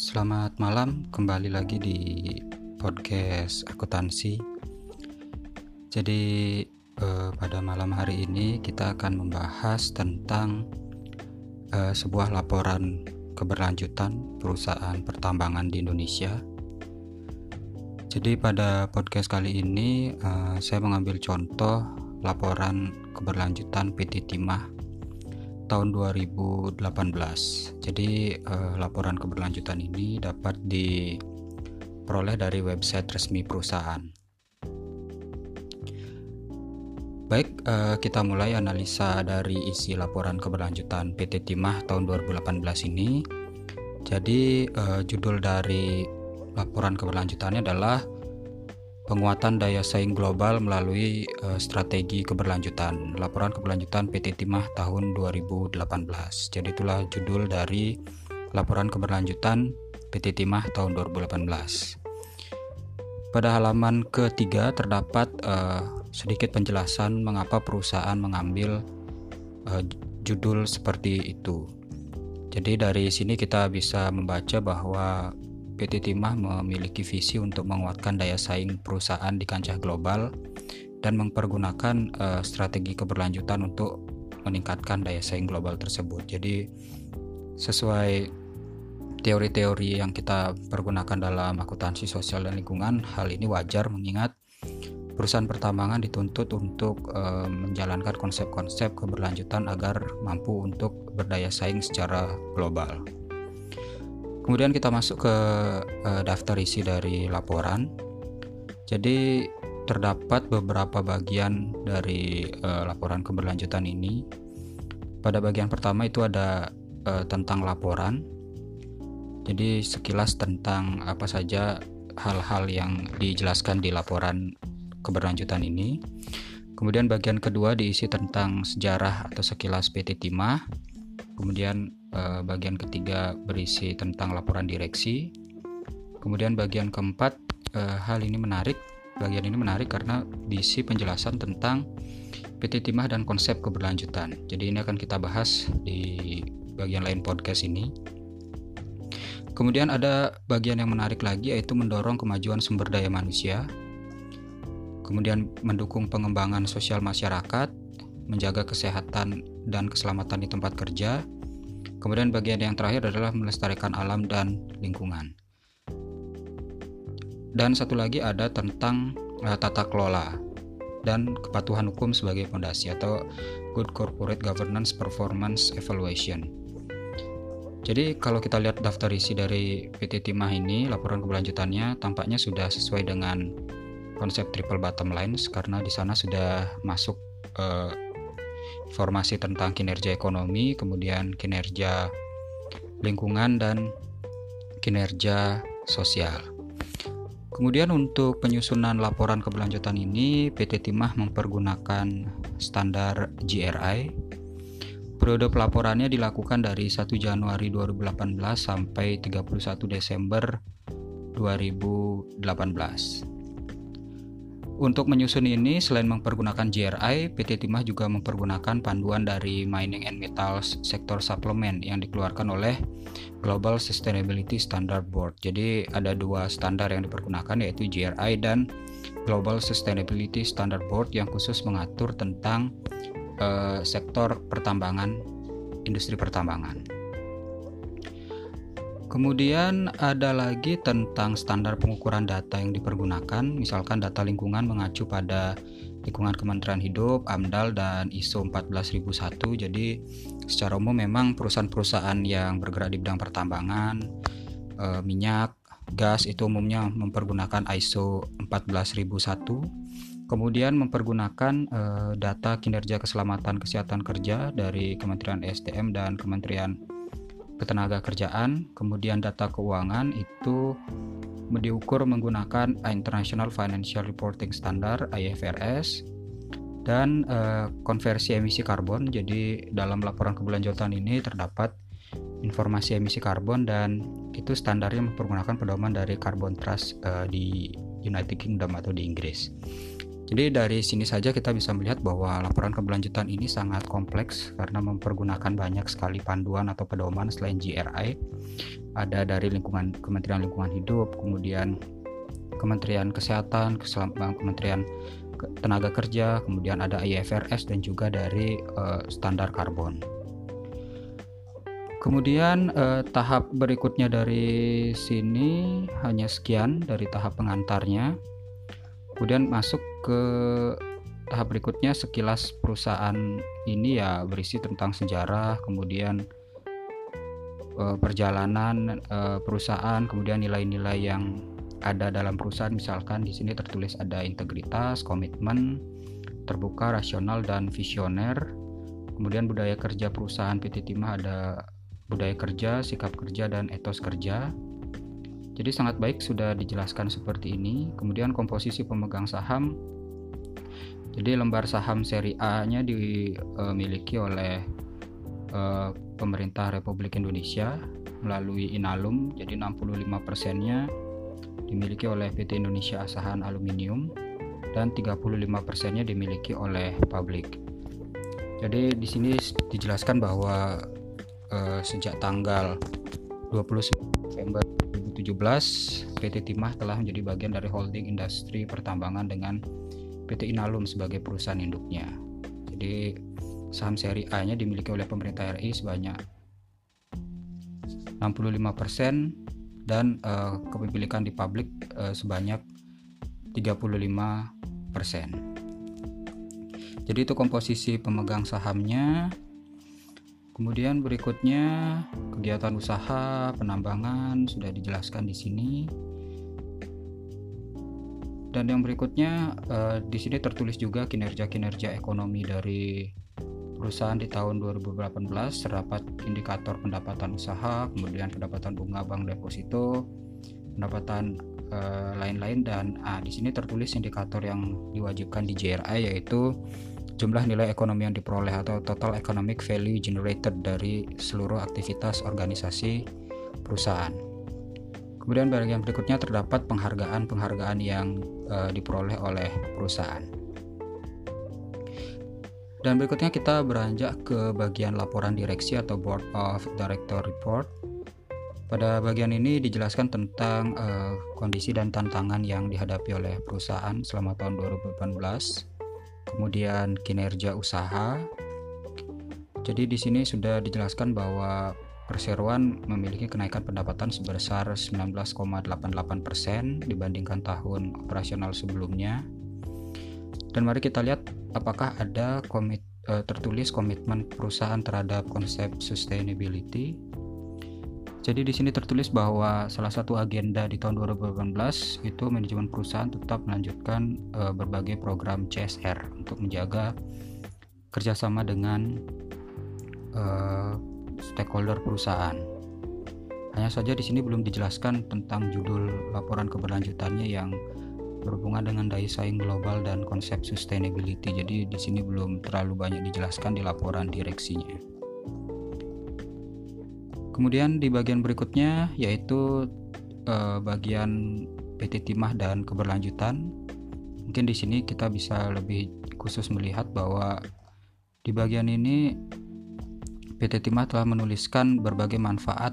Selamat malam, kembali lagi di podcast akuntansi. Jadi pada malam hari ini kita akan membahas tentang sebuah laporan keberlanjutan perusahaan pertambangan di Indonesia. Jadi pada podcast kali ini saya mengambil contoh laporan keberlanjutan PT Timah tahun 2018. Jadi laporan keberlanjutan ini dapat diperoleh dari website resmi perusahaan. Baik, kita mulai analisa dari isi laporan keberlanjutan PT Timah tahun 2018 ini. Jadi judul dari laporan keberlanjutannya adalah penguatan daya saing global melalui strategi keberlanjutan. Laporan keberlanjutan PT Timah tahun 2018. Jadi itulah judul dari laporan keberlanjutan PT Timah tahun 2018. Pada halaman ketiga terdapat sedikit penjelasan mengapa perusahaan mengambil judul seperti itu. Jadi dari sini kita bisa membaca bahwa PT Timah memiliki visi untuk menguatkan daya saing perusahaan di kancah global dan mempergunakan strategi keberlanjutan untuk meningkatkan daya saing global tersebut. Jadi sesuai teori-teori yang kita pergunakan dalam akuntansi sosial dan lingkungan, hal ini wajar mengingat perusahaan pertambangan dituntut untuk menjalankan konsep-konsep keberlanjutan agar mampu untuk berdaya saing secara global. Kemudian kita masuk ke daftar isi dari laporan. Jadi terdapat beberapa bagian dari laporan keberlanjutan ini. Pada bagian pertama itu ada tentang laporan. Jadi sekilas tentang apa saja hal-hal yang dijelaskan di laporan keberlanjutan ini. Kemudian bagian kedua diisi tentang sejarah atau sekilas PT Timah. Kemudian bagian ketiga berisi tentang laporan direksi. Kemudian bagian keempat, bagian ini menarik karena diisi penjelasan tentang PT Timah dan konsep keberlanjutan. Jadi ini akan kita bahas di bagian lain podcast ini. Kemudian ada bagian yang menarik lagi, yaitu mendorong kemajuan sumber daya manusia. Kemudian mendukung pengembangan sosial masyarakat, menjaga kesehatan dan keselamatan di tempat kerja. Kemudian bagian yang terakhir adalah melestarikan alam dan lingkungan. Dan satu lagi ada tentang tata kelola dan kepatuhan hukum sebagai fondasi atau Good Corporate Governance Performance Evaluation. Jadi kalau kita lihat daftar isi dari PT Timah ini, laporan keberlanjutannya tampaknya sudah sesuai dengan konsep triple bottom lines karena di sana sudah masuk informasi tentang kinerja ekonomi, kemudian kinerja lingkungan dan kinerja sosial. Kemudian untuk penyusunan laporan keberlanjutan ini, PT Timah mempergunakan standar GRI. Periode pelaporannya dilakukan dari 1 Januari 2018 sampai 31 Desember 2018. Untuk menyusun ini, selain mempergunakan GRI, PT Timah juga mempergunakan panduan dari Mining and Metals Sector Supplement yang dikeluarkan oleh Global Sustainability Standard Board. Jadi ada dua standar yang dipergunakan, yaitu GRI dan Global Sustainability Standard Board yang khusus mengatur tentang sektor pertambangan, industri pertambangan. Kemudian ada lagi tentang standar pengukuran data yang dipergunakan, misalkan data lingkungan mengacu pada lingkungan Kementerian Hidup, AMDAL, dan ISO 14001. Jadi secara umum memang perusahaan-perusahaan yang bergerak di bidang pertambangan, minyak, gas itu umumnya mempergunakan ISO 14001. Kemudian mempergunakan data kinerja keselamatan kesehatan kerja dari Kementerian SDM dan Kementerian Ketenagakerjaan. Kemudian data keuangan itu diukur menggunakan International Financial Reporting Standard IFRS dan konversi emisi karbon. Jadi dalam laporan keberlanjutan ini terdapat informasi emisi karbon dan itu standarnya mempergunakan pedoman dari Carbon Trust di United Kingdom atau di Inggris. Jadi dari sini saja kita bisa melihat bahwa laporan keberlanjutan ini sangat kompleks karena mempergunakan banyak sekali panduan atau pedoman selain GRI. Ada dari Kementerian Lingkungan Hidup, kemudian Kementerian Kesehatan, Kementerian Tenaga Kerja, kemudian ada IFRS dan juga dari standar karbon. Kemudian tahap berikutnya dari sini hanya sekian dari tahap pengantarnya. Kemudian masuk ke tahap berikutnya, sekilas perusahaan ini ya berisi tentang sejarah, kemudian perjalanan perusahaan, kemudian nilai-nilai yang ada dalam perusahaan. Misalkan di sini tertulis ada integritas, komitmen, terbuka, rasional, dan visioner. Kemudian budaya kerja perusahaan PT Timah ada budaya kerja, sikap kerja, dan etos kerja. Jadi sangat baik sudah dijelaskan seperti ini. Kemudian komposisi pemegang saham. Jadi lembar saham seri A-nya dimiliki oleh pemerintah Republik Indonesia melalui Inalum. Jadi 65%-nya dimiliki oleh PT Indonesia Asahan Aluminium dan 35%-nya dimiliki oleh publik. Jadi di sini dijelaskan bahwa sejak tanggal 29 November 2017 PT Timah telah menjadi bagian dari holding industri pertambangan dengan PT Inalum sebagai perusahaan induknya. Jadi saham seri A-nya dimiliki oleh pemerintah RI sebanyak 65% dan kepemilikan di publik sebanyak 35%. Jadi itu komposisi pemegang sahamnya. Kemudian berikutnya kegiatan usaha penambangan sudah dijelaskan di sini. Dan yang berikutnya di sini tertulis juga kinerja ekonomi dari perusahaan di tahun 2018, terdapat indikator pendapatan usaha, kemudian pendapatan bunga bank deposito, pendapatan lain-lain, dan di sini tertulis indikator yang diwajibkan di GRI, yaitu jumlah nilai ekonomi yang diperoleh atau total economic value generated dari seluruh aktivitas organisasi perusahaan. Kemudian bagian berikutnya terdapat penghargaan yang diperoleh oleh perusahaan. Dan berikutnya kita beranjak ke bagian laporan direksi atau Board of Director Report. Pada bagian ini dijelaskan tentang kondisi dan tantangan yang dihadapi oleh perusahaan selama tahun 2018. Kemudian kinerja usaha. Jadi di sini sudah dijelaskan bahwa perseroan memiliki kenaikan pendapatan sebesar 19,88% dibandingkan tahun operasional sebelumnya. Dan mari kita lihat apakah ada tertulis komitmen perusahaan terhadap konsep sustainability. Jadi di sini tertulis bahwa salah satu agenda di tahun 2018 itu manajemen perusahaan tetap melanjutkan berbagai program CSR untuk menjaga kerjasama dengan stakeholder perusahaan. Hanya saja di sini belum dijelaskan tentang judul laporan keberlanjutannya yang berhubungan dengan daya saing global dan konsep sustainability. Jadi di sini belum terlalu banyak dijelaskan di laporan direksinya. Kemudian di bagian berikutnya yaitu bagian PT Timah dan keberlanjutan. Mungkin di sini kita bisa lebih khusus melihat bahwa di bagian ini PT Timah telah menuliskan berbagai manfaat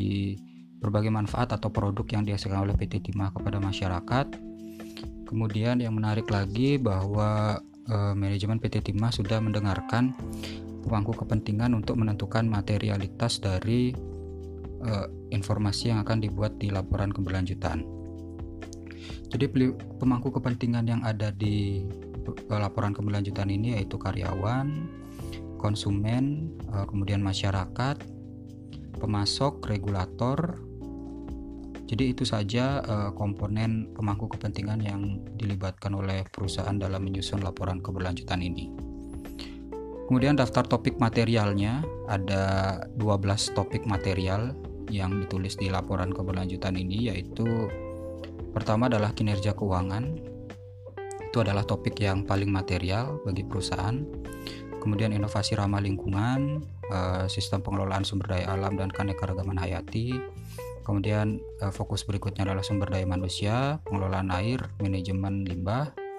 atau produk yang dihasilkan oleh PT Timah kepada masyarakat. Kemudian yang menarik lagi bahwa manajemen PT Timah sudah mendengarkan pemangku kepentingan untuk menentukan materialitas dari informasi yang akan dibuat di laporan keberlanjutan. Jadi pemangku kepentingan yang ada di laporan keberlanjutan ini yaitu karyawan, konsumen, kemudian masyarakat, pemasok, regulator. Jadi itu saja komponen pemangku kepentingan yang dilibatkan oleh perusahaan dalam menyusun laporan keberlanjutan ini. Kemudian daftar topik materialnya, ada 12 topik material yang ditulis di laporan keberlanjutan ini, yaitu pertama adalah kinerja keuangan. Itu adalah topik yang paling material bagi perusahaan. Kemudian inovasi ramah lingkungan, sistem pengelolaan sumber daya alam dan keanekaragaman hayati. Kemudian fokus berikutnya adalah sumber daya manusia, pengelolaan air, manajemen limbah.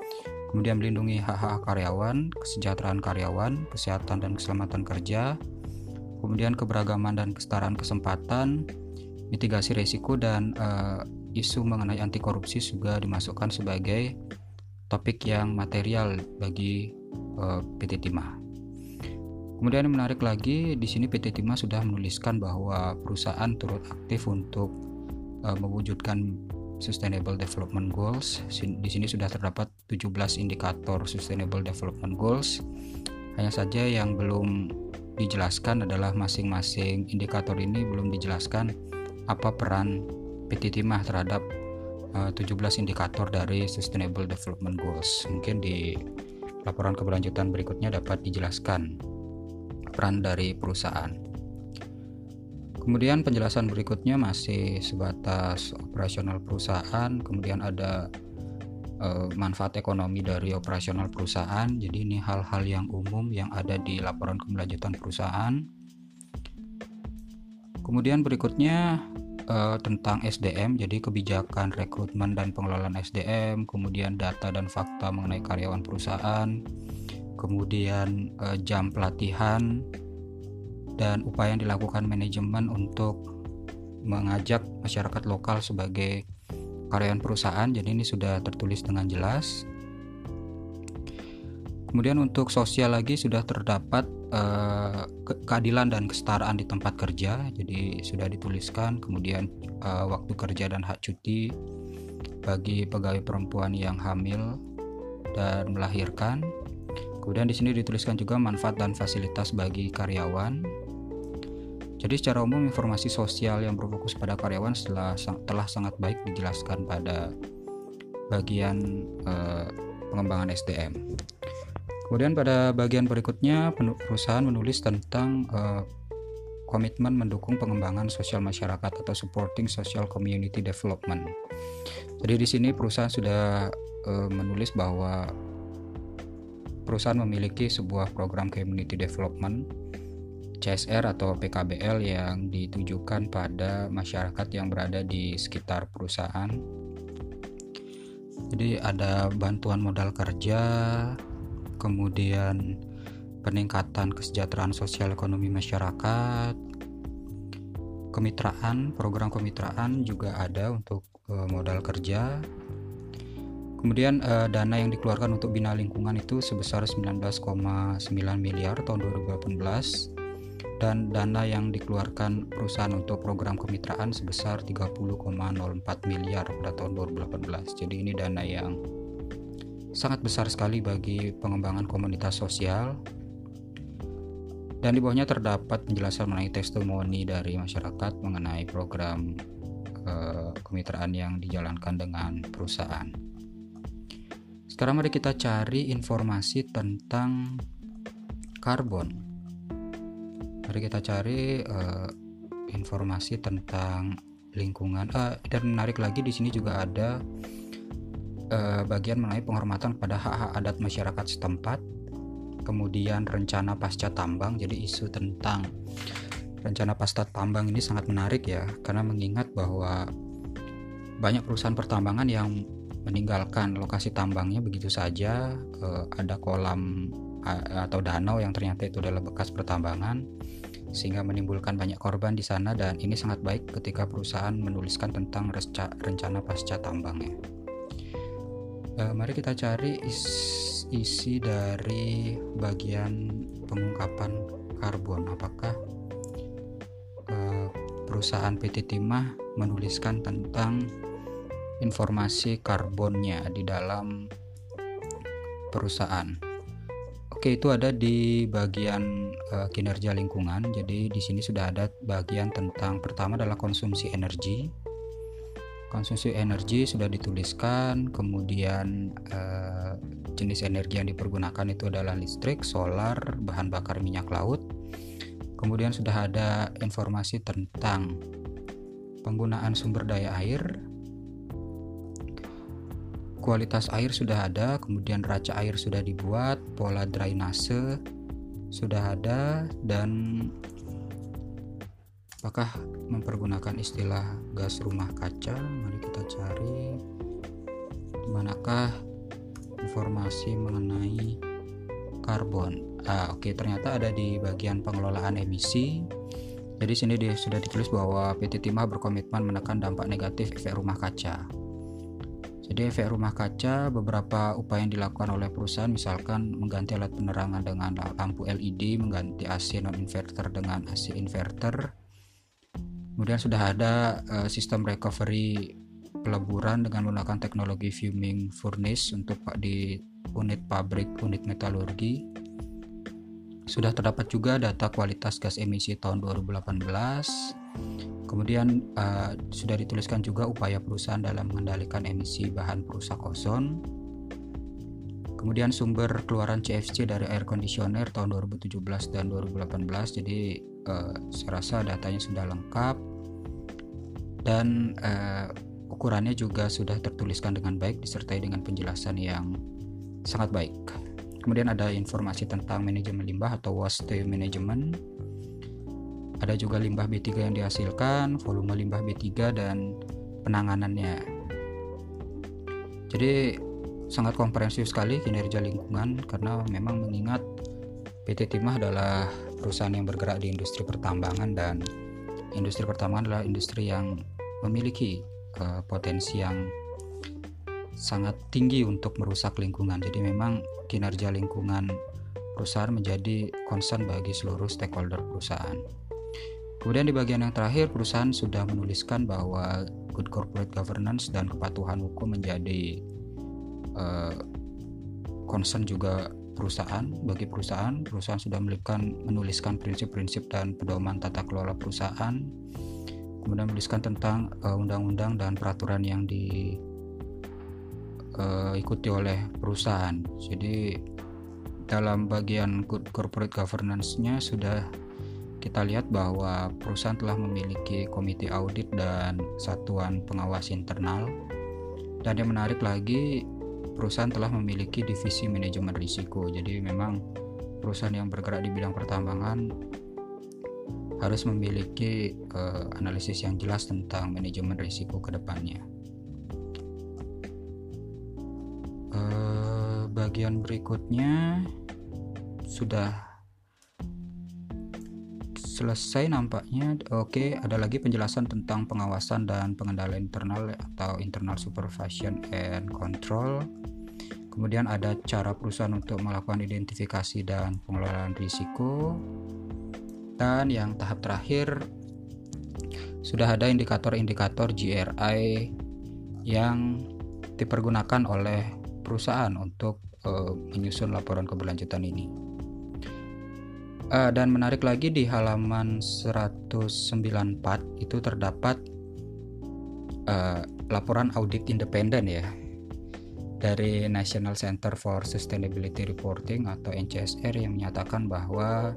kemudian melindungi hak-hak karyawan, kesejahteraan karyawan, kesehatan dan keselamatan kerja, kemudian keberagaman dan kesetaraan kesempatan, mitigasi risiko, dan isu mengenai anti korupsi juga dimasukkan sebagai topik yang material bagi PT Timah. Kemudian yang menarik lagi, di sini PT Timah sudah menuliskan bahwa perusahaan turut aktif untuk mewujudkan Sustainable Development Goals. Di sini sudah terdapat 17 indikator Sustainable Development Goals. Hanya saja yang belum dijelaskan adalah masing-masing indikator ini belum dijelaskan apa peran PT Timah terhadap 17 indikator dari Sustainable Development Goals. Mungkin di laporan keberlanjutan berikutnya dapat dijelaskan peran dari perusahaan. Kemudian penjelasan berikutnya masih sebatas operasional perusahaan, kemudian ada manfaat ekonomi dari operasional perusahaan. Jadi ini hal-hal yang umum yang ada di laporan keberlanjutan perusahaan. Kemudian berikutnya tentang SDM, jadi kebijakan rekrutmen dan pengelolaan SDM, kemudian data dan fakta mengenai karyawan perusahaan, kemudian jam pelatihan, dan upaya yang dilakukan manajemen untuk mengajak masyarakat lokal sebagai karyawan perusahaan. Jadi ini sudah tertulis dengan jelas. Kemudian untuk sosial lagi sudah terdapat keadilan dan kesetaraan di tempat kerja, jadi sudah dituliskan. Kemudian waktu kerja dan hak cuti bagi pegawai perempuan yang hamil dan melahirkan. Kemudian di sini dituliskan juga manfaat dan fasilitas bagi karyawan. Jadi secara umum informasi sosial yang berfokus pada karyawan telah sangat baik dijelaskan pada bagian pengembangan SDM. Kemudian pada bagian berikutnya perusahaan menulis tentang komitmen mendukung pengembangan sosial masyarakat atau supporting social community development. Jadi di sini perusahaan sudah menulis bahwa perusahaan memiliki sebuah program community development CSR atau PKBL yang ditujukan pada masyarakat yang berada di sekitar perusahaan. Jadi ada bantuan modal kerja, kemudian peningkatan kesejahteraan sosial ekonomi masyarakat, kemitraan, program kemitraan juga ada untuk modal kerja. Kemudian dana yang dikeluarkan untuk bina lingkungan itu sebesar 19,9 miliar tahun 2018, dan dana yang dikeluarkan perusahaan untuk program kemitraan sebesar 30,04 miliar pada tahun 2018. Jadi ini dana yang sangat besar sekali bagi pengembangan komunitas sosial. Dan di bawahnya terdapat penjelasan mengenai testimoni dari masyarakat mengenai program kemitraan yang dijalankan dengan perusahaan. Sekarang mari kita cari informasi tentang karbon. Mari kita cari informasi tentang lingkungan. Dan menarik lagi di sini juga ada bagian mengenai penghormatan pada hak-hak adat masyarakat setempat. Kemudian rencana pasca tambang. Jadi isu tentang rencana pasca tambang ini sangat menarik ya, karena mengingat bahwa banyak perusahaan pertambangan yang meninggalkan lokasi tambangnya begitu saja. Ada kolam atau danau yang ternyata itu adalah bekas pertambangan, sehingga menimbulkan banyak korban di sana. Dan ini sangat baik ketika perusahaan menuliskan tentang rencana pasca tambangnya. Mari kita cari isi dari bagian pengungkapan karbon. Apakah perusahaan PT Timah menuliskan tentang informasi karbonnya di dalam perusahaan? Oke, itu ada di bagian kinerja lingkungan. Jadi di sini sudah ada bagian tentang, pertama adalah konsumsi energi. Konsumsi energi sudah dituliskan. Kemudian jenis energi yang dipergunakan itu adalah listrik, solar, bahan bakar minyak laut. Kemudian sudah ada informasi tentang penggunaan sumber daya air. Kualitas air sudah ada, kemudian raca air sudah dibuat, pola drainase sudah ada, dan apakah mempergunakan istilah gas rumah kaca. Mari kita cari di manakah informasi mengenai karbon. Oke, ternyata ada di bagian pengelolaan emisi. Jadi sini sudah ditulis bahwa PT Timah berkomitmen menekan dampak negatif efek rumah kaca. Jadi efek rumah kaca, beberapa upaya yang dilakukan oleh perusahaan, misalkan mengganti alat penerangan dengan lampu LED, mengganti AC non-inverter dengan AC inverter. Kemudian sudah ada sistem recovery peleburan dengan menggunakan teknologi fuming furnace untuk di unit pabrik, unit metalurgi. Sudah terdapat juga data kualitas gas emisi tahun 2018. Kemudian sudah dituliskan juga upaya perusahaan dalam mengendalikan emisi bahan perusak ozon. Kemudian sumber keluaran CFC dari air conditioner tahun 2017 dan 2018. Jadi saya rasa datanya sudah lengkap dan ukurannya juga sudah tertuliskan dengan baik, disertai dengan penjelasan yang sangat baik. Kemudian ada informasi tentang manajemen limbah atau waste management. Ada juga limbah B3 yang dihasilkan, volume limbah B3 dan penanganannya. Jadi sangat komprehensif sekali kinerja lingkungan, karena memang mengingat PT Timah adalah perusahaan yang bergerak di industri pertambangan, dan industri pertambangan adalah industri yang memiliki potensi yang sangat tinggi untuk merusak lingkungan. Jadi memang kinerja lingkungan perusahaan menjadi concern bagi seluruh stakeholder perusahaan. Kemudian di bagian yang terakhir, perusahaan sudah menuliskan bahwa good corporate governance dan kepatuhan hukum menjadi concern juga perusahaan. Bagi perusahaan sudah menuliskan prinsip-prinsip dan pedoman tata kelola perusahaan. Kemudian menuliskan tentang undang-undang dan peraturan yang diikuti oleh perusahaan. Jadi dalam bagian good corporate governance-nya sudah kita lihat bahwa perusahaan telah memiliki komite audit dan satuan pengawas internal. Dan yang menarik lagi, perusahaan telah memiliki divisi manajemen risiko. Jadi memang perusahaan yang bergerak di bidang pertambangan harus memiliki analisis yang jelas tentang manajemen risiko ke depannya. Bagian berikutnya sudah selesai nampaknya. Oke, ada lagi penjelasan tentang pengawasan dan pengendalian internal atau internal supervision and control. Kemudian ada cara perusahaan untuk melakukan identifikasi dan pengelolaan risiko. Dan yang tahap terakhir, sudah ada indikator-indikator GRI yang dipergunakan oleh perusahaan untuk menyusun laporan keberlanjutan ini. Dan menarik lagi, di halaman 194 itu terdapat laporan audit independen ya dari National Center for Sustainability Reporting atau NCSR, yang menyatakan bahwa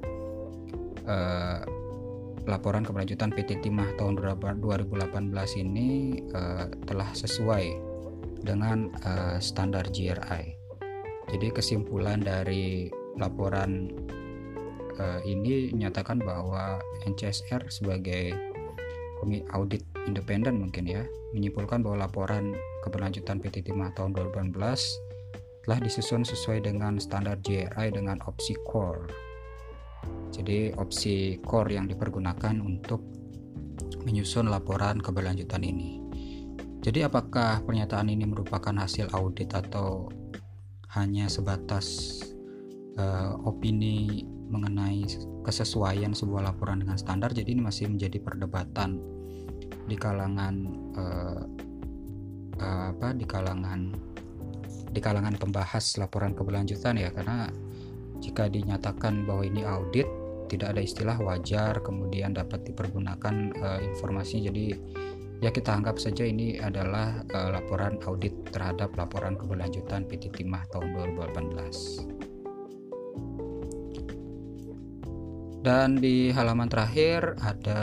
laporan keberlanjutan PT Timah tahun 2018 ini telah sesuai dengan standar GRI. Jadi kesimpulan dari laporan ini menyatakan bahwa NCSR sebagai audit independen mungkin ya, menyimpulkan bahwa laporan keberlanjutan PT Timah tahun 2018 telah disusun sesuai dengan standar GRI dengan opsi core. Jadi opsi core yang dipergunakan untuk menyusun laporan keberlanjutan ini. Jadi apakah pernyataan ini merupakan hasil audit atau hanya sebatas opini mengenai kesesuaian sebuah laporan dengan standar? Jadi ini masih menjadi perdebatan di kalangan di kalangan pembahas laporan keberlanjutan ya, karena jika dinyatakan bahwa ini audit, tidak ada istilah wajar kemudian dapat dipergunakan informasinya. Jadi ya kita anggap saja ini adalah laporan audit terhadap laporan keberlanjutan PT Timah tahun 2018. Dan di halaman terakhir ada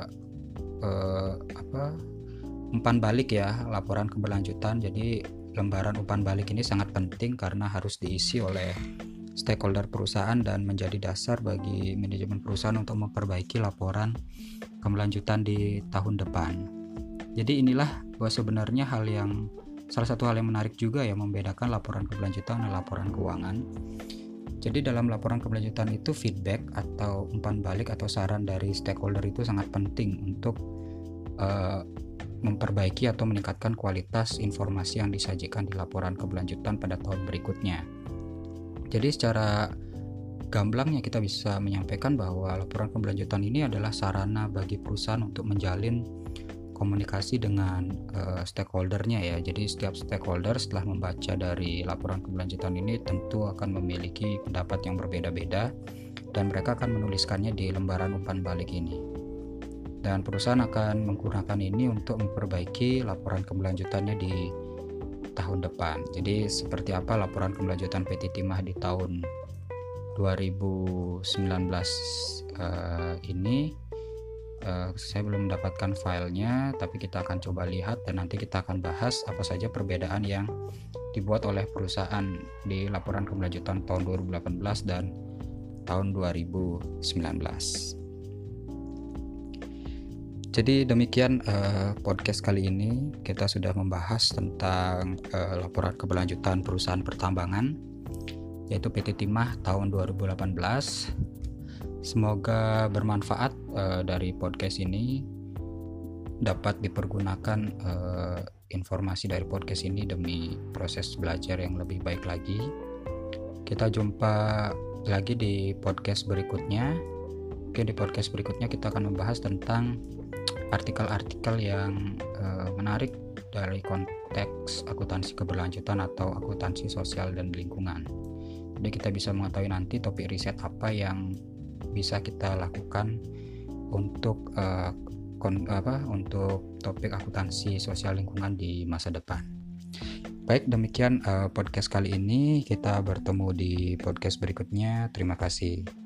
umpan balik ya, laporan keberlanjutan. Jadi lembaran umpan balik ini sangat penting karena harus diisi oleh stakeholder perusahaan dan menjadi dasar bagi manajemen perusahaan untuk memperbaiki laporan keberlanjutan di tahun depan. Jadi inilah bahwa sebenarnya hal yang salah satu hal yang menarik juga ya membedakan laporan keberlanjutan dan laporan keuangan. Jadi dalam laporan keberlanjutan itu feedback atau umpan balik atau saran dari stakeholder itu sangat penting untuk memperbaiki atau meningkatkan kualitas informasi yang disajikan di laporan keberlanjutan pada tahun berikutnya. Jadi secara gamblangnya kita bisa menyampaikan bahwa laporan keberlanjutan ini adalah sarana bagi perusahaan untuk menjalin komunikasi dengan stakeholdernya ya. Jadi setiap stakeholder setelah membaca dari laporan keberlanjutan ini tentu akan memiliki pendapat yang berbeda-beda dan mereka akan menuliskannya di lembaran umpan balik ini. Dan perusahaan akan menggunakan ini untuk memperbaiki laporan keberlanjutannya di tahun depan. Jadi seperti apa laporan keberlanjutan PT Timah di tahun 2019 ini saya belum mendapatkan filenya, tapi kita akan coba lihat dan nanti kita akan bahas apa saja perbedaan yang dibuat oleh perusahaan di laporan keberlanjutan tahun 2018 dan tahun 2019. Jadi demikian podcast kali ini, kita sudah membahas tentang laporan keberlanjutan perusahaan pertambangan yaitu PT Timah tahun 2018. Semoga bermanfaat dari podcast ini, dapat dipergunakan informasi dari podcast ini demi proses belajar yang lebih baik lagi. Kita jumpa lagi di podcast berikutnya. Oke, di podcast berikutnya kita akan membahas tentang artikel-artikel yang menarik dari konteks akuntansi keberlanjutan atau akuntansi sosial dan lingkungan. Jadi kita bisa mengetahui nanti topik riset apa yang bisa kita lakukan untuk untuk topik akuntansi sosial lingkungan di masa depan. Baik, demikian podcast kali ini. Kita bertemu di podcast berikutnya. Terima kasih.